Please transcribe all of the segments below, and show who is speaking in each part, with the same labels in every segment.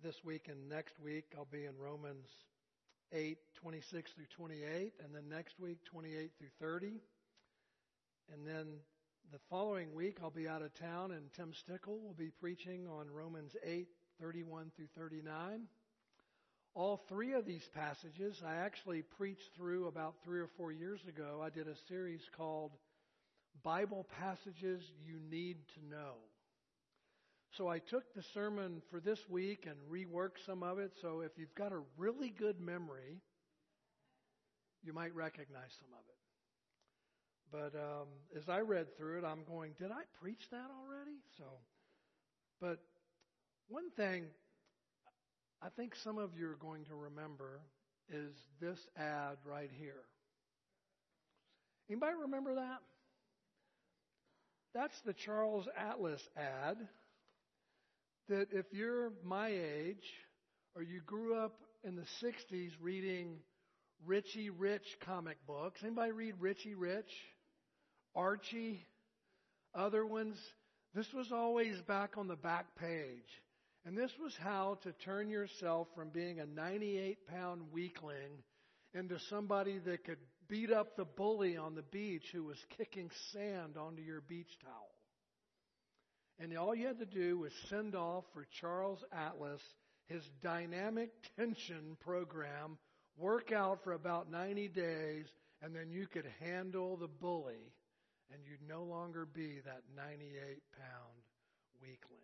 Speaker 1: this week and next week, I'll be in Romans 8:26 through 28, and then next week, 28 through 30. And then the following week, I'll be out of town, and Tim Stickle will be preaching on Romans 8:31 through 39. All three of these passages I actually preached through about 3 or 4 years ago. I did a series called Bible Passages You Need to Know. So I took the sermon for this week and reworked some of it. So if you've got a really good memory, you might recognize some of it. But as I read through it, I'm going, did I preach that already? But one thing I think some of you are going to remember is this ad right here. Anybody remember that? That's the Charles Atlas ad that if you're my age or you grew up in the 60s reading Richie Rich comic books. Anybody read Richie Rich? Archie? Other ones? This was always back on the back page. And this was how to turn yourself from being a 98-pound weakling into somebody that could beat up the bully on the beach who was kicking sand onto your beach towel. And all you had to do was send off for Charles Atlas his dynamic tension program, work out for about 90 days, and then you could handle the bully, and you'd no longer be that 98-pound weakling.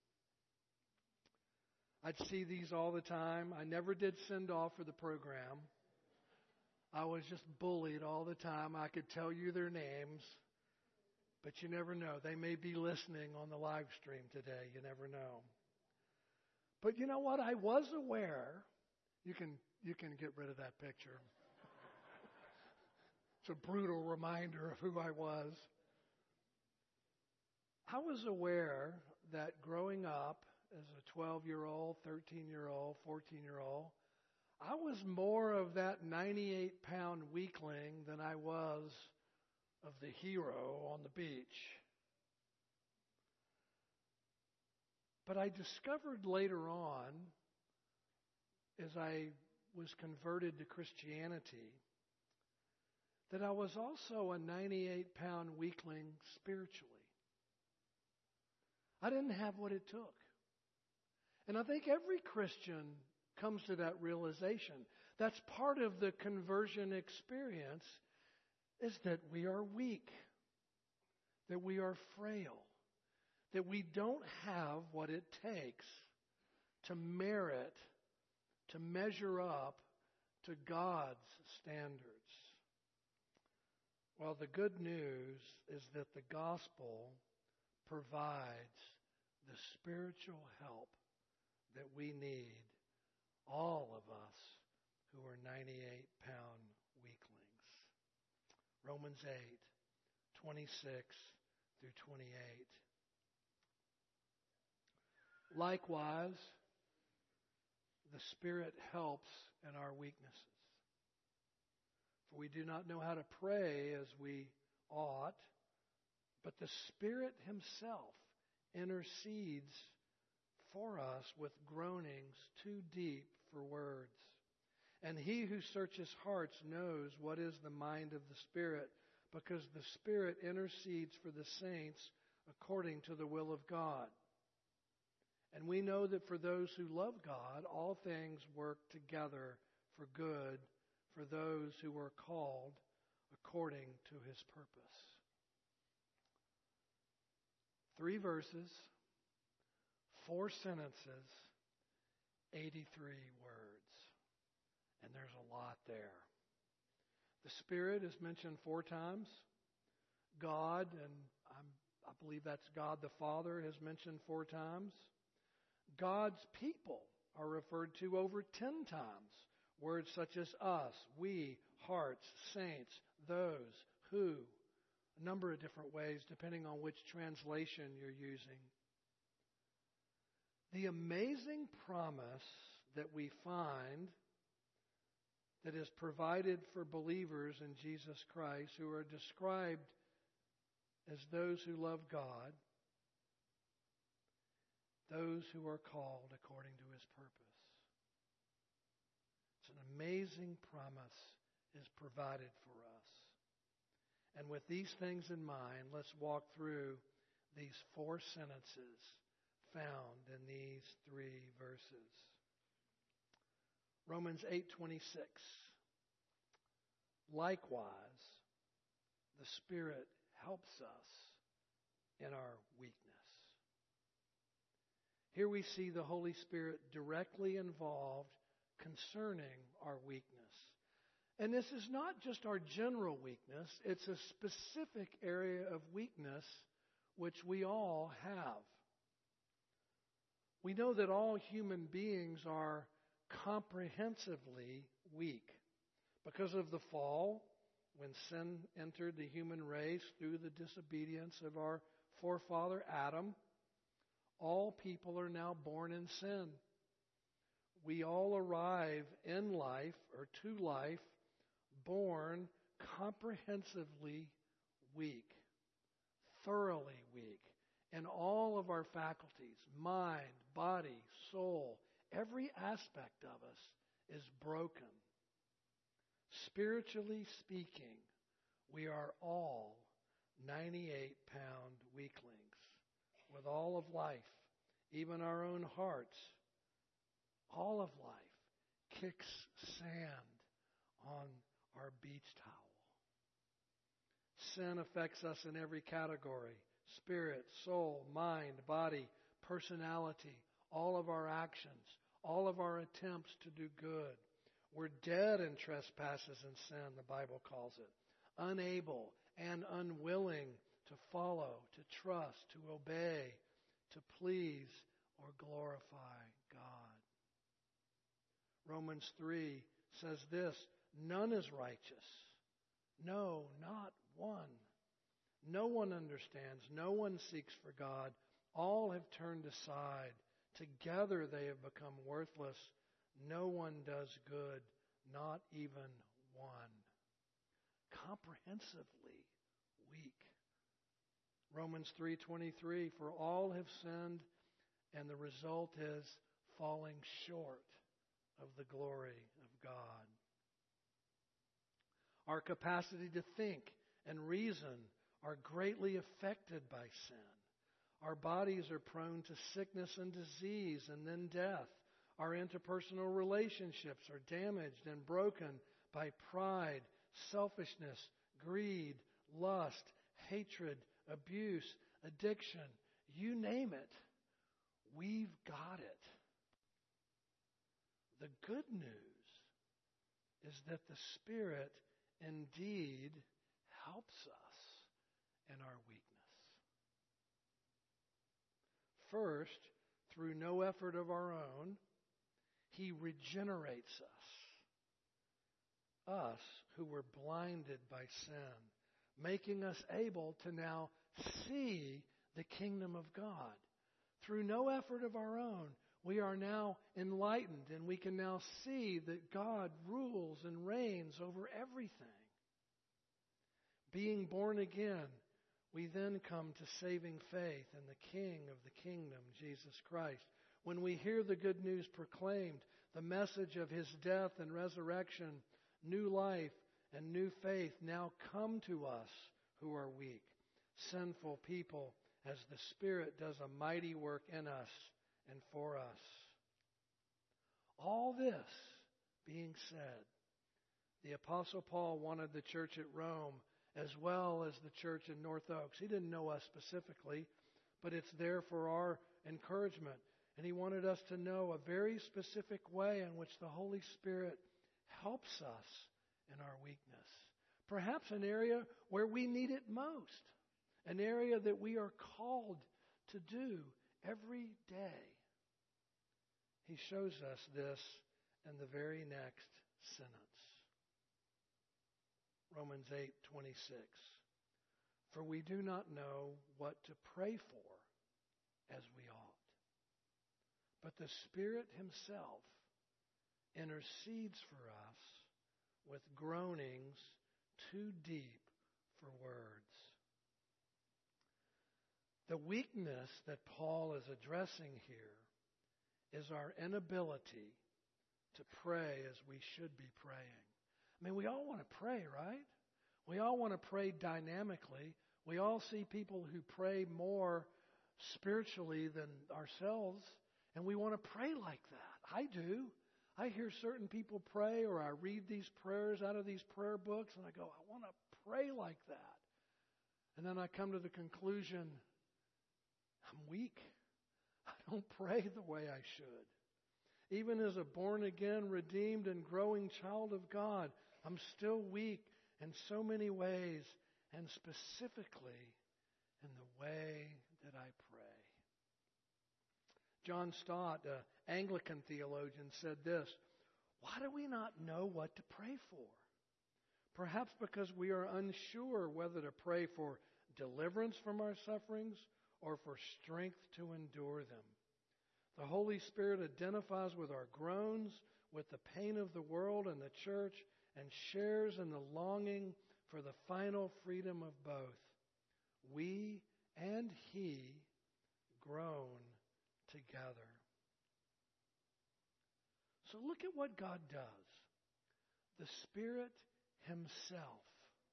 Speaker 1: I'd see these all the time. I never did send off for the program. I was just bullied all the time. I could tell you their names, but you never know. They may be listening on the live stream today. You never know. But you know what? I was aware. You can get rid of that picture. It's a brutal reminder of who I was. I was aware that growing up as a 12-year-old, 13-year-old, 14-year-old, I was more of that 98-pound weakling than I was of the hero on the beach. But I discovered later on, as I was converted to Christianity, that I was also a 98-pound weakling spiritually. I didn't have what it took. And I think every Christian comes to that realization. That's part of the conversion experience, is that we are weak, that we are frail, that we don't have what it takes to merit, to measure up to God's standards. Well, the good news is that the gospel provides the spiritual help that we need, all of us who are 98-pound weaklings. Romans 8:26 through 28. Likewise, the Spirit helps in our weaknesses. For we do not know how to pray as we ought, but the Spirit Himself intercedes for us with groanings too deep for words. And He who searches hearts knows what is the mind of the Spirit, because the Spirit intercedes for the saints according to the will of God. And we know that for those who love God, all things work together for good for those who are called according to His purpose. 3 verses, 4 sentences, 83 words. And there's a lot there. The Spirit is mentioned 4 times. God, and I believe that's God the Father, is mentioned 4 times. God's people are referred to over 10 times. Words such as us, we, hearts, saints, those, who. A number of different ways depending on which translation you're using. The amazing promise that we find that is provided for believers in Jesus Christ who are described as those who love God, those who are called according to His purpose. It's an amazing promise is provided for us. And with these things in mind, let's walk through these 4 sentences found in these 3 verses. Romans 8:26. Likewise, the Spirit helps us in our weakness. Here we see the Holy Spirit directly involved concerning our weakness. And this is not just our general weakness, it's a specific area of weakness which we all have. We know that all human beings are comprehensively weak. Because of the fall, when sin entered the human race through the disobedience of our forefather Adam, all people are now born in sin. We all arrive in life or to life born comprehensively weak, thoroughly weak, in all of our faculties, mind, body, soul, every aspect of us is broken. Spiritually speaking, we are all 98-pound weaklings with all of life, even our own hearts. All of life kicks sand on our beach towel. Sin affects us in every category: spirit, soul, mind, body, personality, all of our actions, all of our attempts to do good. We're dead in trespasses and sin, the Bible calls it. Unable and unwilling to follow, to trust, to obey, to please or glorify God. Romans 3 says this: none is righteous. No, not one. No one understands. No one seeks for God. All have turned aside. Together they have become worthless. No one does good, not even one. Comprehensively weak. Romans 3:23, for all have sinned, and the result is falling short of the glory of God. Our capacity to think and reason are greatly affected by sin. Our bodies are prone to sickness and disease and then death. Our interpersonal relationships are damaged and broken by pride, selfishness, greed, lust, hatred, abuse, addiction. You name it, we've got it. The good news is that the Spirit indeed helps us in our weakness. First, through no effort of our own, He regenerates us who were blinded by sin, making us able to now see the kingdom of God. Through no effort of our own, we are now enlightened, and we can now see that God rules and reigns over everything. Being born again, we then come to saving faith in the King of the kingdom, Jesus Christ. When we hear the good news proclaimed, the message of His death and resurrection, new life and new faith now come to us who are weak, sinful people, as the Spirit does a mighty work in us and for us. All this being said, the Apostle Paul wanted the church at Rome as well as the church in North Oaks. He didn't know us specifically, but it's there for our encouragement. And he wanted us to know a very specific way in which the Holy Spirit helps us in our weakness. Perhaps an area where we need it most. An area that we are called to do every day. He shows us this in the very next sentence. Romans 8:26. For we do not know what to pray for as we ought. But the Spirit Himself intercedes for us with groanings too deep for words. The weakness that Paul is addressing here is our inability to pray as we should be praying. I mean, we all want to pray, right? We all want to pray dynamically. We all see people who pray more spiritually than ourselves, and we want to pray like that. I do. I hear certain people pray, or I read these prayers out of these prayer books, and I go, I want to pray like that. And then I come to the conclusion, I'm weak. I don't pray the way I should. Even as a born-again, redeemed, and growing child of God, I'm still weak in so many ways, and specifically in the way that I pray. John Stott, an Anglican theologian, said this, why do we not know what to pray for? Perhaps because we are unsure whether to pray for deliverance from our sufferings or for strength to endure them. The Holy Spirit identifies with our groans, with the pain of the world and the church, and shares in the longing for the final freedom of both. We and He groan together. So look at what God does. The Spirit Himself.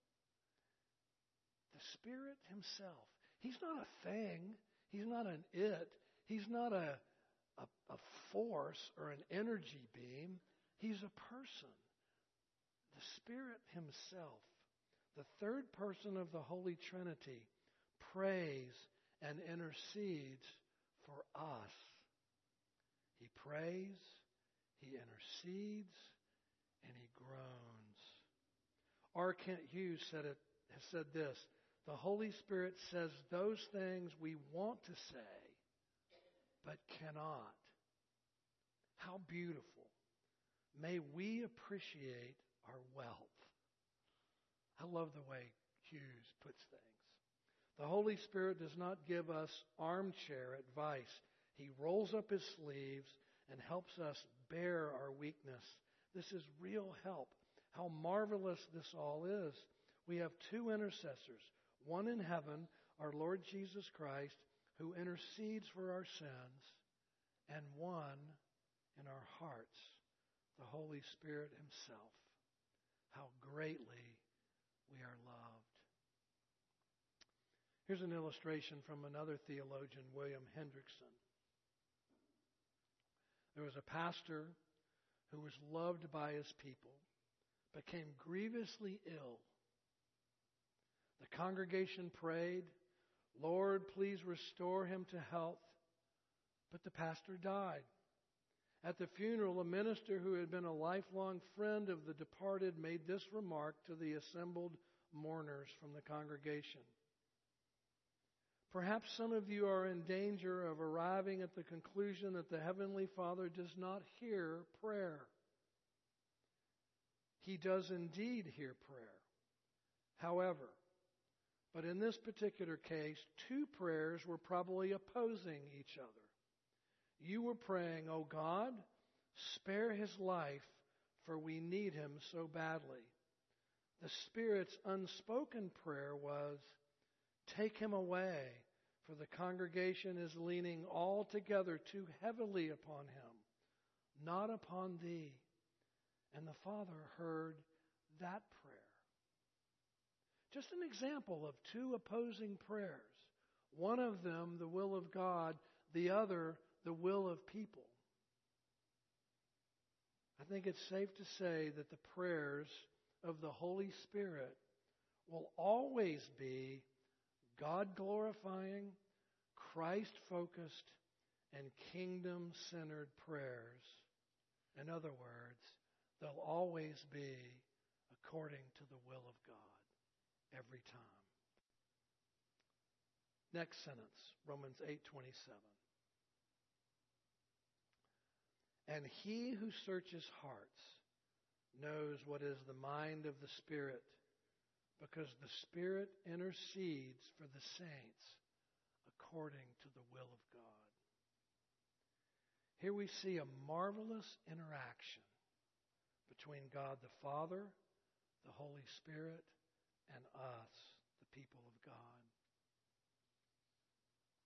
Speaker 1: The Spirit Himself. He's not a thing. He's not an it. He's not a force or an energy beam. He's a person. The Spirit Himself, the third person of the Holy Trinity, prays and intercedes for us. He prays, He intercedes, and He groans. R. Kent Hughes has said this, the Holy Spirit says those things we want to say, but cannot. How beautiful. May we appreciate our wealth. I love the way Hughes puts things. The Holy Spirit does not give us armchair advice. He rolls up His sleeves and helps us bear our weakness. This is real help. How marvelous this all is. We have two intercessors, one in heaven, our Lord Jesus Christ, who intercedes for our sins, and one in our hearts, the Holy Spirit Himself. How greatly we are loved. Here's an illustration from another theologian, William Hendrickson. There was a pastor who was loved by his people, became grievously ill. The congregation prayed, Lord, please restore him to health. But the pastor died. At the funeral, a minister who had been a lifelong friend of the departed made this remark to the assembled mourners from the congregation. Perhaps some of you are in danger of arriving at the conclusion that the Heavenly Father does not hear prayer. He does indeed hear prayer. However, but in this particular case, two prayers were probably opposing each other. You were praying, "Oh God, spare his life, for we need him so badly." The Spirit's unspoken prayer was, "Take him away, for the congregation is leaning altogether too heavily upon him, not upon thee." And the Father heard that prayer. Just an example of two opposing prayers. One of them, the will of God, the other, the will of people. I think it's safe to say that the prayers of the Holy Spirit will always be God-glorifying, Christ-focused, and kingdom-centered prayers. In other words, they'll always be according to the will of God every time. Next sentence, Romans 8:27. And he who searches hearts knows what is the mind of the Spirit, because the Spirit intercedes for the saints according to the will of God. Here we see a marvelous interaction between God the Father, the Holy Spirit, and us, the people of God.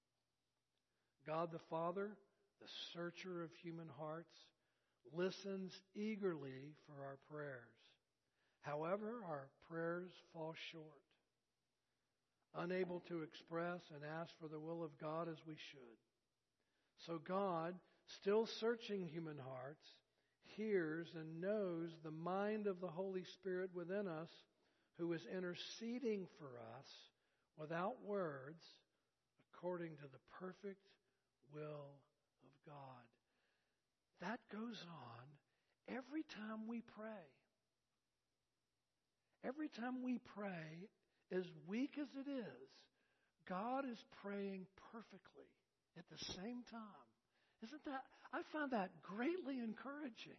Speaker 1: God the Father, the searcher of human hearts, listens eagerly for our prayers. However, our prayers fall short, unable to express and ask for the will of God as we should. So God, still searching human hearts, hears and knows the mind of the Holy Spirit within us, who is interceding for us without words, according to the perfect will of God. That goes on every time we pray. Every time we pray, as weak as it is, God is praying perfectly at the same time. Isn't that? I find that greatly encouraging.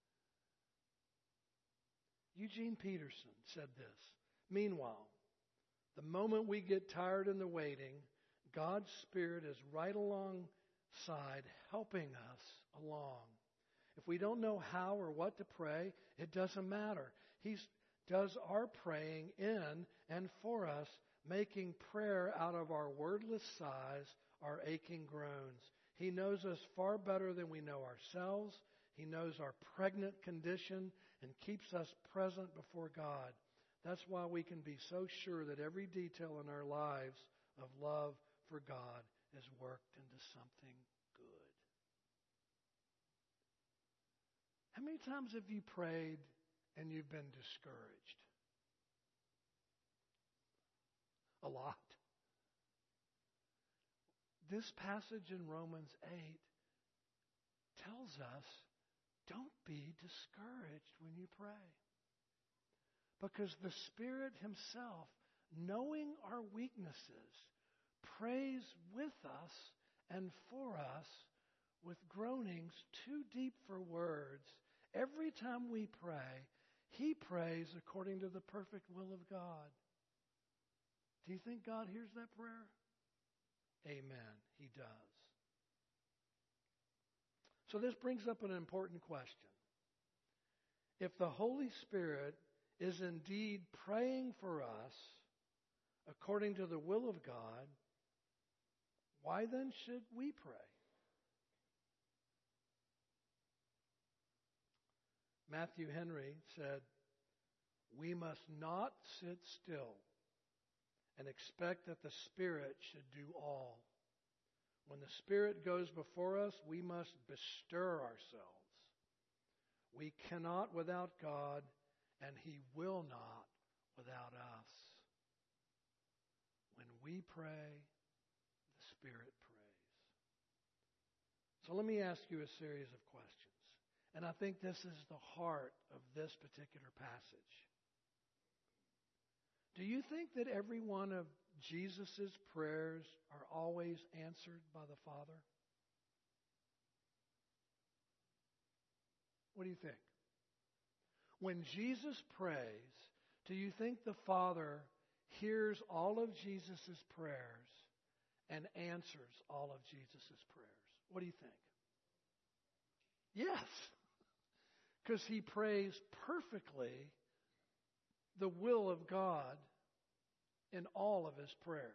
Speaker 1: Eugene Peterson said this. Meanwhile, the moment we get tired in the waiting, God's Spirit is right alongside, helping us along. If we don't know how or what to pray, it doesn't matter. He does our praying in and for us, making prayer out of our wordless sighs, our aching groans. He knows us far better than we know ourselves. He knows our pregnant condition and keeps us present before God. That's why we can be so sure that every detail in our lives of love for God is worked into something good. How many times have you prayed and you've been discouraged? A lot. This passage in Romans 8 tells us, don't be discouraged when you pray. Because the Spirit Himself, knowing our weaknesses, prays with us and for us with groanings too deep for words. Every time we pray, He prays according to the perfect will of God. Do you think God hears that prayer? Amen. He does. So this brings up an important question. If the Holy Spirit is indeed praying for us according to the will of God, why then should we pray? Matthew Henry said, "We must not sit still and expect that the Spirit should do all. When the Spirit goes before us, we must bestir ourselves. We cannot without God, and He will not without us. When we pray, the Spirit prays." So let me ask you a series of questions. And I think this is the heart of this particular passage. Do you think that every one of Jesus' prayers are always answered by the Father? What do you think? When Jesus prays, do you think the Father hears all of Jesus' prayers and answers all of Jesus' prayers? What do you think? Yes, because He prays perfectly the will of God in all of His prayers.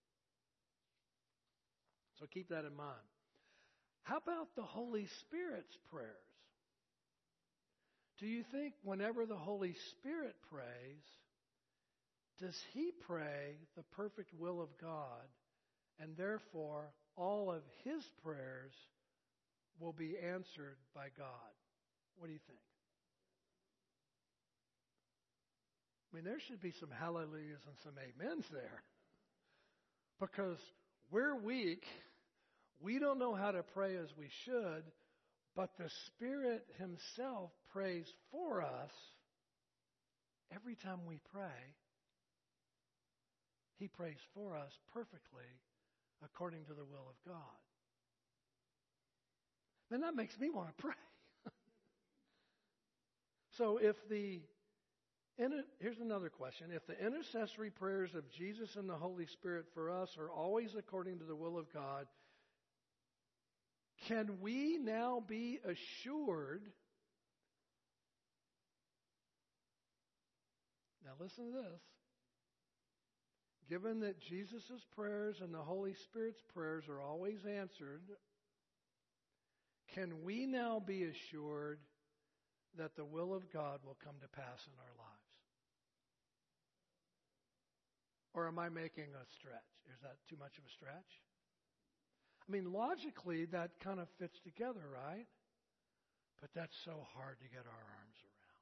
Speaker 1: So keep that in mind. How about the Holy Spirit's prayers? Do you think whenever the Holy Spirit prays, does He pray the perfect will of God, and therefore all of His prayers will be answered by God? What do you think? I mean, there should be some hallelujahs and some amens there. Because we're weak. We don't know how to pray as we should. But the Spirit Himself prays for us every time we pray. He prays for us perfectly according to the will of God. Then that makes me want to pray. So here's another question. If the intercessory prayers of Jesus and the Holy Spirit for us are always according to the will of God, can we now be assured? Now listen to this. given that Jesus' prayers and the Holy Spirit's prayers are always answered, can we now be assured that the will of God will come to pass in our lives? Or am I making a stretch? Is that too much of a stretch? I mean, logically, that kind of fits together, right? But that's so hard to get our arms around.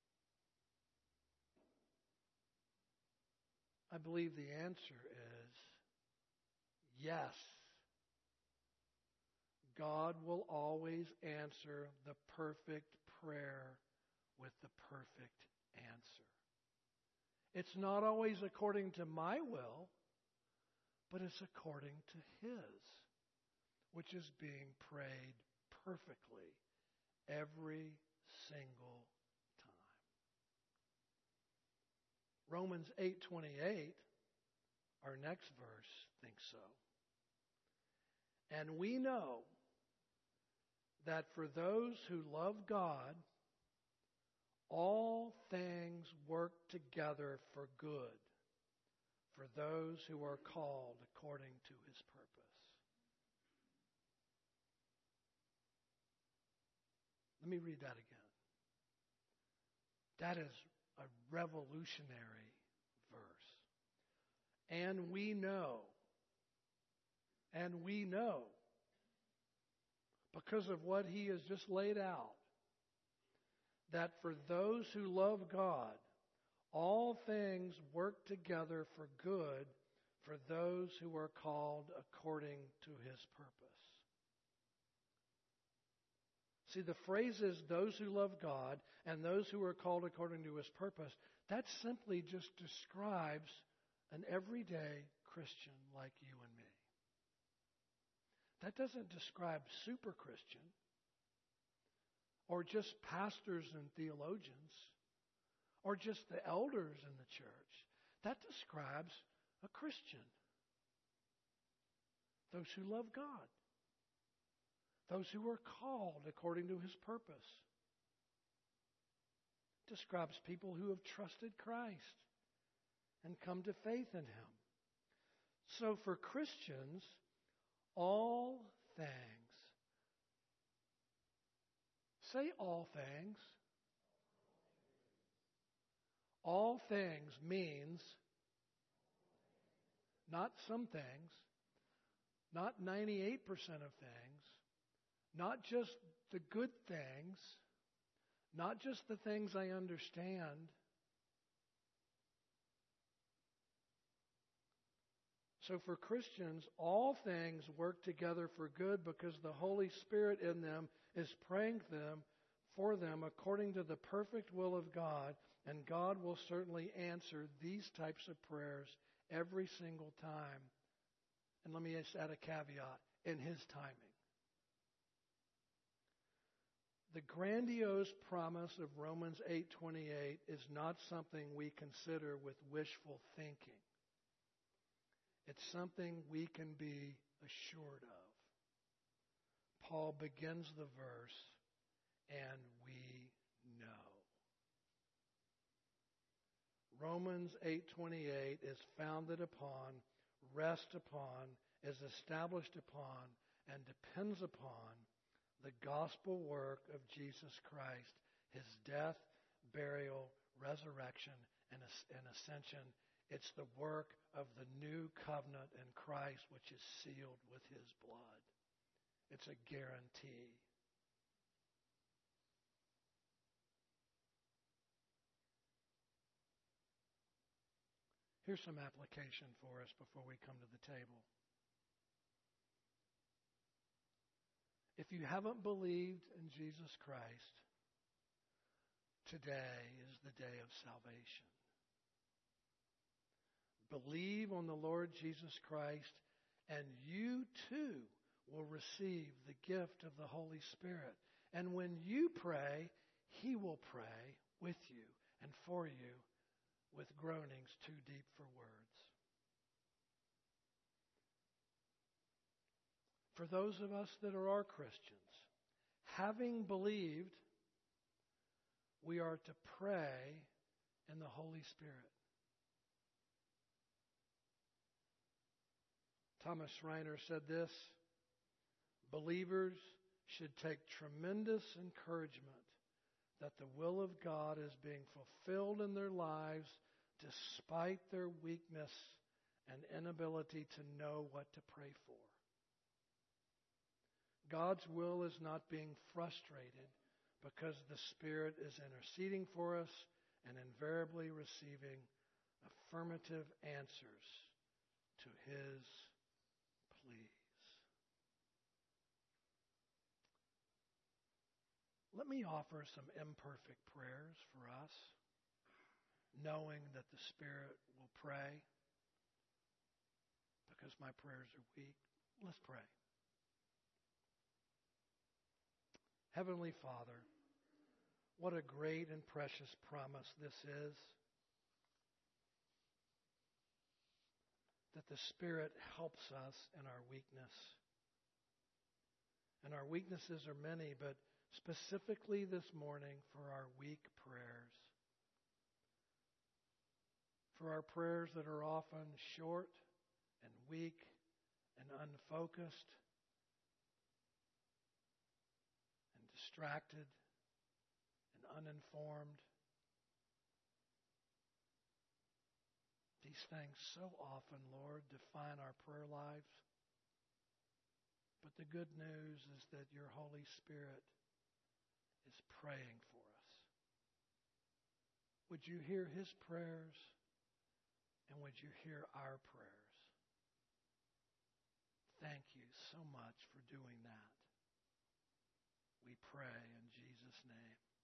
Speaker 1: I believe the answer is yes. God will always answer the perfect prayer with the perfect answer. It's not always according to my will, but it's according to His, which is being prayed perfectly every single time. Romans 8:28, our next verse, thinks so. And we know that for those who love God, all things work together for good, for those who are called according to His purpose. Let me read that again. That is a revolutionary verse. And we know, because of what he has just laid out, that for those who love God, all things work together for good for those who are called according to His purpose. See, the phrases, those who love God and those who are called according to His purpose, that simply just describes an everyday Christian like you and me. That doesn't describe super Christian or just pastors and theologians or just the elders in the church. That describes a Christian. Those who love God. Those who are called according to His purpose. It describes people who have trusted Christ and come to faith in Him. So for Christians, all things. Say all things. All things means not some things, not 98% of things, not just the good things, not just the things I understand. So for Christians, all things work together for good because the Holy Spirit in them is praying for them according to the perfect will of God, and God will certainly answer these types of prayers every single time. And let me just add a caveat, in His timing. The grandiose promise of Romans 8:28 is not something we consider with wishful thinking. It's something we can be assured of. Paul begins the verse, and we know. Romans 8:28 is founded upon, rests upon, is established upon, and depends upon the gospel work of Jesus Christ, His death, burial, resurrection, and ascension. It's the work of the new covenant in Christ, which is sealed with His blood. It's a guarantee. Here's some application for us before we come to the table. If you haven't believed in Jesus Christ, today is the day of salvation. Believe on the Lord Jesus Christ, and you too will receive the gift of the Holy Spirit. And when you pray, He will pray with you and for you with groanings too deep for words. For those of us that are Christians, having believed, we are to pray in the Holy Spirit. Thomas Schreiner said this: believers should take tremendous encouragement that the will of God is being fulfilled in their lives despite their weakness and inability to know what to pray for. God's will is not being frustrated because the Spirit is interceding for us and invariably receiving affirmative answers to His pleas. Let me offer some imperfect prayers for us, knowing that the Spirit will pray because my prayers are weak. Let's pray. Heavenly Father, what a great and precious promise this is, that the Spirit helps us in our weakness. And our weaknesses are many, but specifically this morning for our weak prayers. For our prayers that are often short and weak and unfocused and distracted and uninformed. These things so often, Lord, define our prayer lives. But the good news is that your Holy Spirit is praying for us. Would you hear His prayers? And would you hear our prayers? Thank you so much for doing that. We pray in Jesus' name.